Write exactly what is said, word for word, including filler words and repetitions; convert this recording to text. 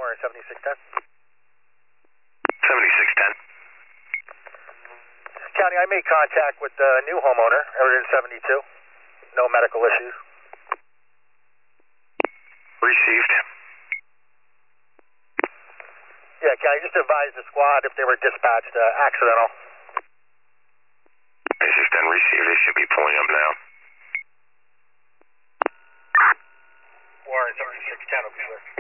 Warren seventy-six ten. seventy-six ten. County, I made contact with the new homeowner, Everton seventy-two. No medical issues. Received. Yeah, County, just advise the squad if they were dispatched uh, accidental. eighty-six ten received. They should be pulling up now. Warren seventy-six ten will be with.